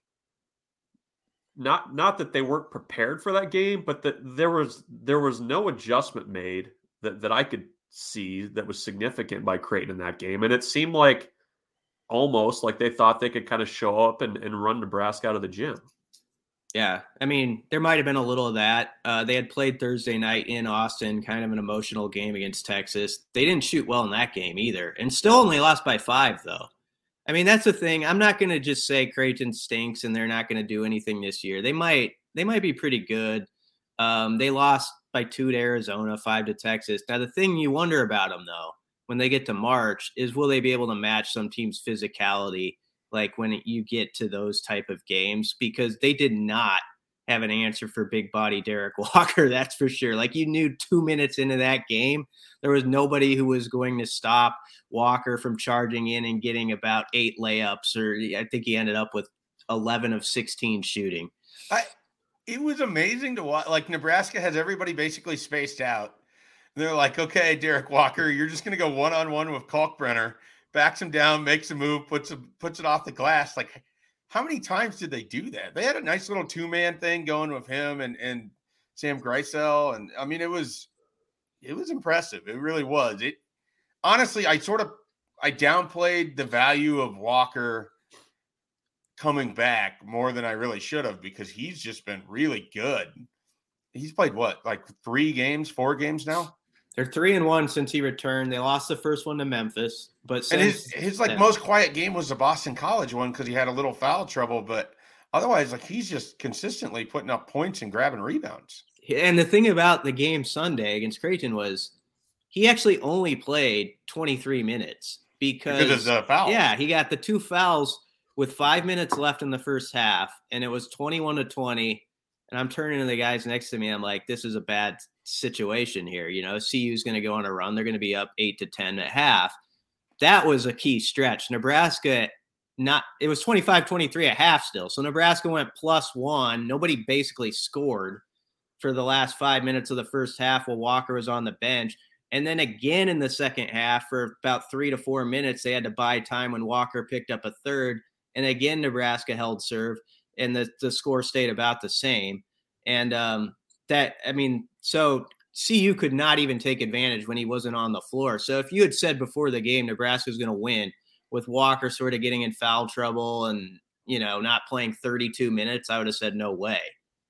not that they weren't prepared for that game, but that there was no adjustment made that I could see that was significant by Creighton in that game, and it seemed like almost like they thought they could kind of show up and run Nebraska out of the gym. Yeah, I mean, there might have been a little of that. They had played Thursday night in Austin, kind of an emotional game against Texas. They didn't shoot well in that game either, and still only lost by 5, though. I mean, that's the thing. I'm not going to just say Creighton stinks and they're not going to do anything this year. They might be pretty good. They lost by 2 to Arizona, 5 to Texas. Now, the thing you wonder about them, though, when they get to March, is will they be able to match some team's physicality, like when you get to those type of games, because they did not have an answer for big body Derek Walker. That's for sure. Like, you knew 2 minutes into that game, there was nobody who was going to stop Walker from charging in and getting about 8 layups, or I think he ended up with 11 of 16 shooting. It was amazing to watch. Like, Nebraska has everybody basically spaced out. They're like, okay, Derek Walker, you're just going to go one-on-one with Kalkbrenner, backs him down, makes a move, puts it off the glass. Like, how many times did they do that? They had a nice little 2-man thing going with him and Sam Greisel. And I mean, it was impressive. It really was. Honestly, I downplayed the value of Walker coming back more than I really should have, because he's just been really good. He's played what, like 4 games now? They're 3-1 since he returned. They lost the first one to Memphis, but his most quiet game was the Boston College one because he had a little foul trouble. But otherwise, like, he's just consistently putting up points and grabbing rebounds. And the thing about the game Sunday against Creighton was he actually only played 23 minutes because of the foul. Yeah, he got the 2 fouls with 5 minutes left in the first half, and it was 21-20. And I'm turning to the guys next to me. I'm like, this is a bad situation here. You know, CU's going to go on a run. They're going to be up 8-10 at half. That was a key stretch. Nebraska, it was 25-23 at half still. So Nebraska went +1. Nobody basically scored for the last 5 minutes of the first half while Walker was on the bench. And then again in the second half for about 3 to 4 minutes, they had to buy time when Walker picked up a third. And again, Nebraska held serve, and the score stayed about the same. And so CU could not even take advantage when he wasn't on the floor. So if you had said before the game Nebraska was going to win with Walker sort of getting in foul trouble and, you know, not playing 32 minutes, I would have said no way.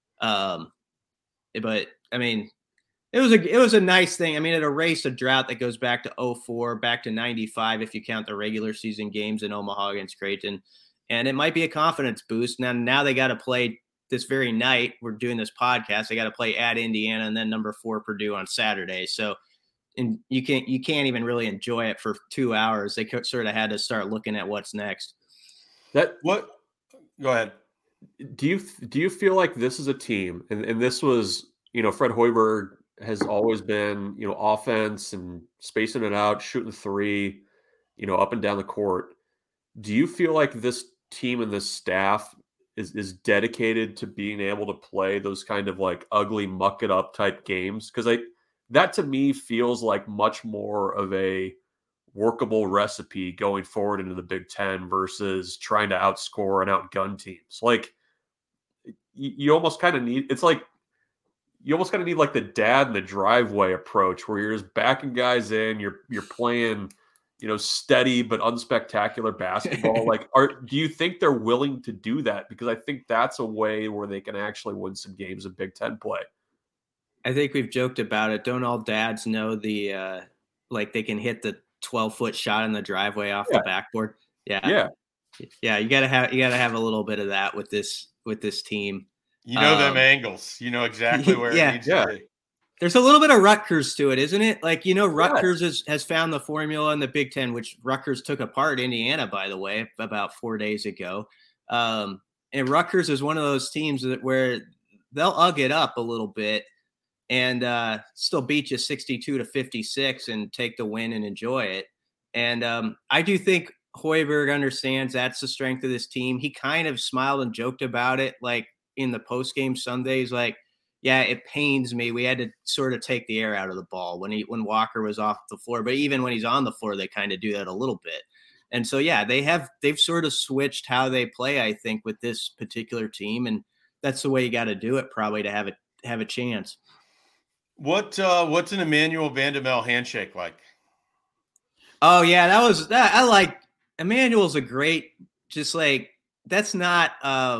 But I mean, it was a nice thing. I mean, it erased a drought that goes back to 2004, back to 95 if you count the regular season games in Omaha against Creighton. And it might be a confidence boost. Now they got to play this very night. We're doing this podcast. They got to play at Indiana and then number 4 Purdue on Saturday. So, and you can't even really enjoy it for 2 hours. They sort of had to start looking at what's next. Go ahead. Do you feel like this is a team, and this was, you know, Fred Hoiberg has always been, you know, offense and spacing it out, shooting 3, you know, up and down the court. Do you feel like this team and this staff is dedicated to being able to play those kind of like ugly muck it up type games? Because that to me feels like much more of a workable recipe going forward into the Big Ten versus trying to outscore and outgun teams. Like, you almost kind of need, it's like you almost kind of need like the dad in the driveway approach where you're just backing guys in, you're playing, you know, steady but unspectacular basketball. Like, do you think they're willing to do that? Because I think that's a way where they can actually win some games of Big Ten play. I think we've joked about it. Don't all dads know like they can hit the 12-foot shot in the driveway off the backboard? Yeah. You gotta have a little bit of that with this team. You know them angles. You know exactly where it needs to be. There's a little bit of Rutgers to it, isn't it? Like, you know, Rutgers has found the formula in the Big Ten, which Rutgers took apart Indiana, by the way, about 4 days ago. And Rutgers is one of those teams where they'll ug it up a little bit and still beat you 62-56 and take the win and enjoy it. And I do think Hoiberg understands that's the strength of this team. He kind of smiled and joked about it, like in the post-game Sundays, like, yeah, it pains me. We had to sort of take the air out of the ball when Walker was off the floor. But even when he's on the floor, they kind of do that a little bit. And so, yeah, they've sort of switched how they play, I think, with this particular team. And that's the way you got to do it, probably, to have a chance. What's an Emmanuel Vanderbilt handshake like? Oh, yeah, I like Emmanuel's a great, just like, that's not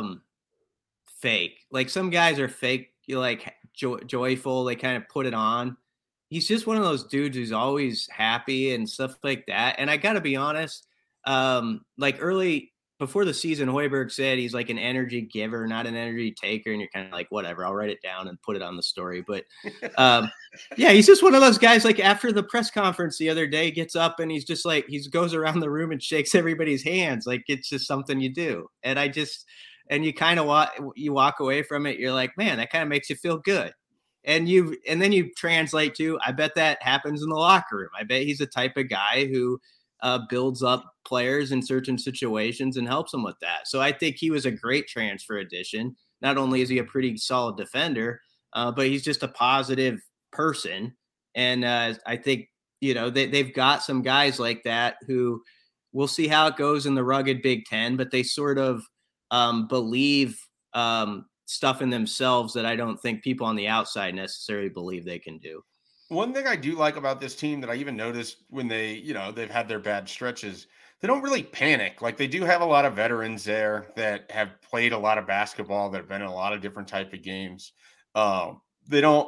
fake. Like, some guys are fake, you like joyful, they kind of put it on. He's just one of those dudes who's always happy and stuff like that. And I got to be honest, like early before the season, Hoiberg said he's like an energy giver, not an energy taker. And you're kind of like, whatever, I'll write it down and put it on the story. But yeah, he's just one of those guys, like after the press conference the other day, gets up and he's just like, he goes around the room and shakes everybody's hands. Like, it's just something you do. And you kind of walk away from it. You're like, man, that kind of makes you feel good. And then you translate to, I bet that happens in the locker room. I bet he's the type of guy who builds up players in certain situations and helps them with that. So I think he was a great transfer addition. Not only is he a pretty solid defender, but he's just a positive person. And I think, they've got some guys like that who we'll see how it goes in the rugged Big Ten, but they sort of believe stuff in themselves that I don't think people on the outside necessarily believe they can do. One thing I do like about this team that I even noticed when they've had their bad stretches, they don't really panic. Like, they do have a lot of veterans there that have played a lot of basketball, that have been in a lot of different type of games. They don't,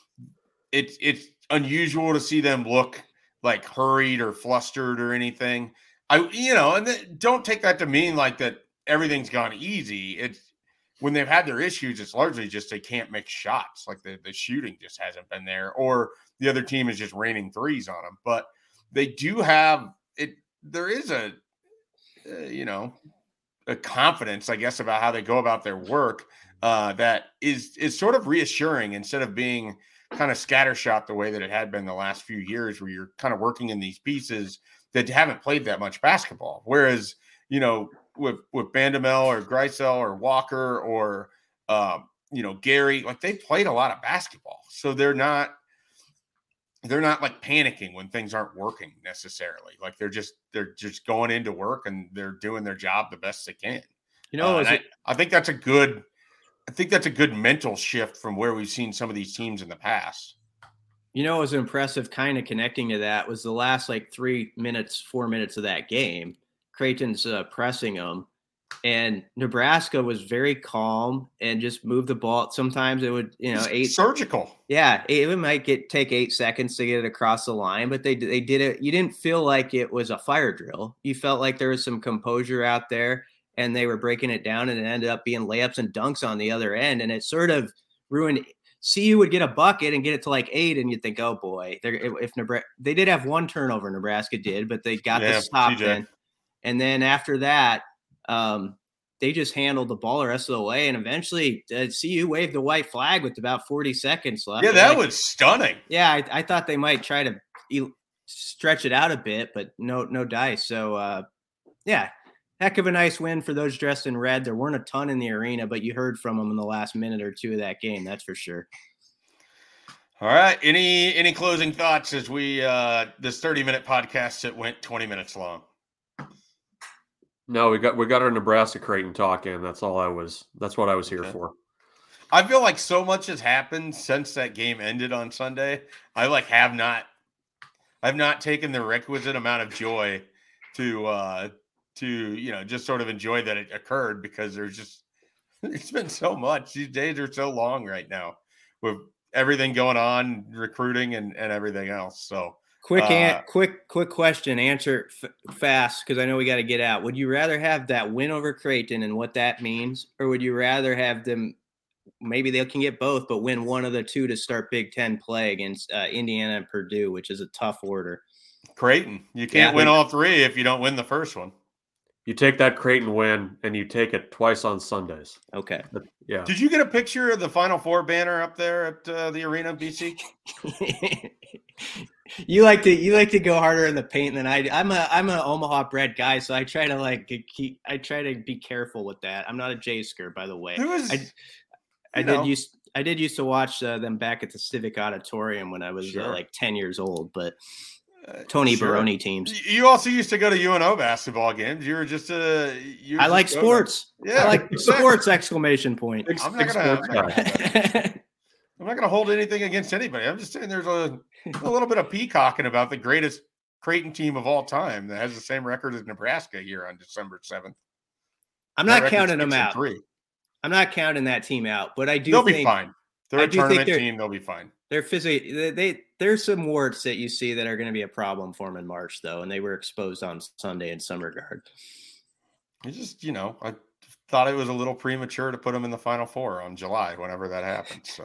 it's unusual to see them look like hurried or flustered or anything. And don't take that to mean like that everything's gone easy. It's when they've had their issues, it's largely just they can't make shots. Like the shooting just hasn't been there, or the other team is just raining threes on them. But they do have it. There is a confidence, I guess, about how they go about their work that is sort of reassuring, instead of being kind of scattershot the way that it had been the last few years, where you're kind of working in these pieces that haven't played that much basketball. Whereas, with Bandamel or Greisel or Walker or, Gary, like, they played a lot of basketball. So they're not like panicking when things aren't working necessarily. Like, they're just going into work and they're doing their job the best they can. I think that's a good mental shift from where we've seen some of these teams in the past. What was impressive, kind of connecting to that, was the last 4 minutes of that game. Creighton's pressing them, and Nebraska was very calm and just moved the ball. Sometimes it would, surgical. Yeah, it might take 8 seconds to get it across the line, but they did it. You didn't feel like it was a fire drill. You felt like there was some composure out there, and they were breaking it down, and it ended up being layups and dunks on the other end, and it sort of ruined. CU would get a bucket and get it to 8, and you'd think, oh boy, if Nebraska, they did have one turnover, Nebraska did, but they got the stop in. And then after that, they just handled the ball the rest of the way. And eventually, CU waved the white flag with about 40 seconds left. Yeah, that was stunning. Yeah, I thought they might try to stretch it out a bit, but no dice. So, yeah, heck of a nice win for those dressed in red. There weren't a ton in the arena, but you heard from them in the last minute or two of that game. That's for sure. All right. Any closing thoughts as we this 30-minute podcast that went 20 minutes long? No, we got our Nebraska Creighton talk in. That's what I was here for. I feel like so much has happened since that game ended on Sunday. I've not taken the requisite amount of joy to just sort of enjoy that it occurred, because it's been so much. These days are so long right now with everything going on, recruiting and everything else. So quick question, answer fast, because I know we got to get out. Would you rather have that win over Creighton and what that means, or would you rather have them, maybe they can get both, but win one of the two to start Big Ten play against Indiana and Purdue, which is a tough order? Creighton. You can't win all three if you don't win the first one. You take that Creighton win and you take it twice on Sundays. Okay. Yeah. Did you get a picture of the Final Four banner up there at the arena, BC? You like to go harder in the paint than I do. I'm an Omaha bred guy, so I try to be careful with that. I'm not a J-sker, by the way. I did used to watch them back at the Civic Auditorium when I was like 10 years old, but Tony Baroni teams. You also used to go to UNO basketball games. You were just I like sports. Yeah, I like sports! Exclamation point. I'm not gonna hold anything against anybody. I'm just saying there's a little bit of peacocking about the greatest Creighton team of all time that has the same record as Nebraska here on December 7th. I'm not counting them out. I'm not counting that team out, but I do. They'll be fine. They're a tournament team. They'll be fine. They're there's some warts that you see that are going to be a problem for them in March, though, and they were exposed on Sunday in some regard. It's just, I thought it was a little premature to put them in the Final Four on July, whenever that happens. So,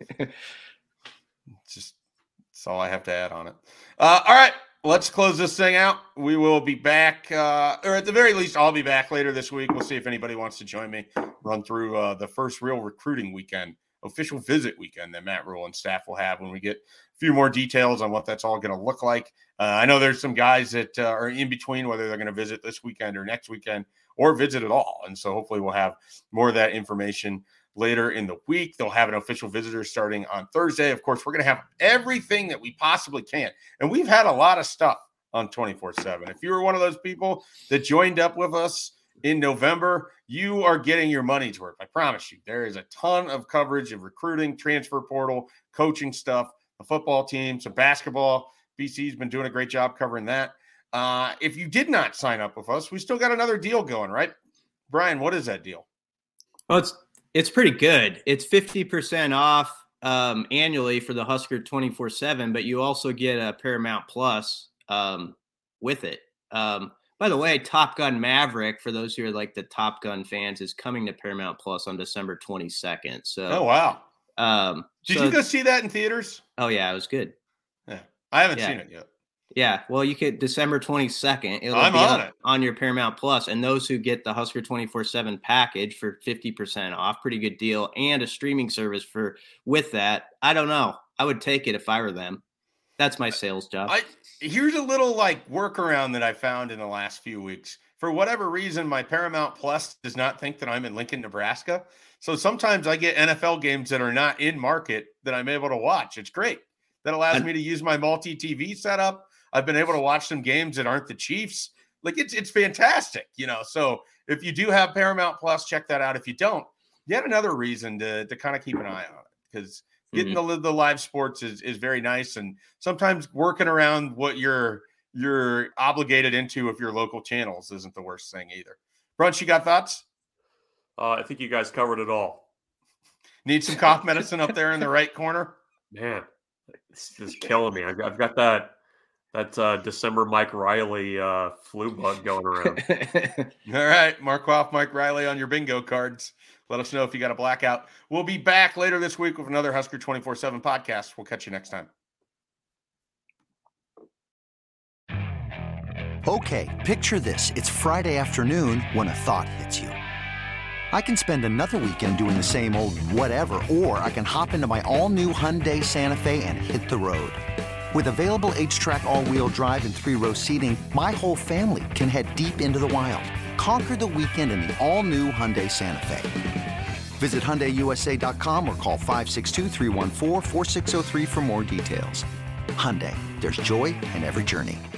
that's all I have to add on it. All right, let's close this thing out. We will be back, or at the very least, I'll be back later this week. We'll see if anybody wants to join me, run through the first real recruiting weekend, official visit weekend that Matt Rhule and staff will have when we get a few more details on what that's all going to look like. I know there's some guys that are in between, whether they're going to visit this weekend or next weekend or visit at all. And so hopefully we'll have more of that information later in the week. They'll have an official visitor starting on Thursday. Of course, we're going to have everything that we possibly can. And we've had a lot of stuff on 24/7. If you were one of those people that joined up with us in November, you are getting your money's worth. I promise you. There is a ton of coverage of recruiting, transfer portal, coaching stuff, the football team, some basketball. BC's been doing a great job covering that. If you did not sign up with us, we still got another deal going, right? Brian, what is that deal? Well, it's pretty good. It's 50% off annually for the Husker 24/7, but you also get a Paramount Plus with it. By the way, Top Gun Maverick, for those who are like the Top Gun fans, is coming to Paramount Plus on December 22nd. So, oh wow! Did you go see that in theaters? Oh yeah, it was good. Yeah, I haven't seen it yet. Yeah, well, you could December 22nd. It'll be on your Paramount Plus, and those who get the Husker 24/7 package for 50% off, pretty good deal, and a streaming service with that. I don't know. I would take it if I were them. That's my sales job. Here's a little workaround that I found in the last few weeks. For whatever reason, my Paramount Plus does not think that I'm in Lincoln, Nebraska. So sometimes I get NFL games that are not in market that I'm able to watch. It's great. That allows me to use my multi-TV setup. I've been able to watch some games that aren't the Chiefs. It's fantastic, So if you do have Paramount Plus, check that out. If you don't, yet another reason to kind of keep an eye on it, because getting the live sports is very nice, and sometimes working around what you're obligated into with your local channels isn't the worst thing either. Brunch, you got thoughts? I think you guys covered it all. Need some cough medicine up there in the right corner? Man, it's just killing me. I've got that December Mike Riley flu bug going around. All right, mark off Mike Riley on your bingo cards. Let us know if you got a blackout. We'll be back later this week with another Husker 24/7 podcast. We'll catch you next time. Okay, picture this. It's Friday afternoon when a thought hits you. I can spend another weekend doing the same old whatever, or I can hop into my all-new Hyundai Santa Fe and hit the road. With available H-Track all-wheel drive and 3-row seating, my whole family can head deep into the wild. Conquer the weekend in the all-new Hyundai Santa Fe. Visit HyundaiUSA.com or call 562-314-4603 for more details. Hyundai, there's joy in every journey.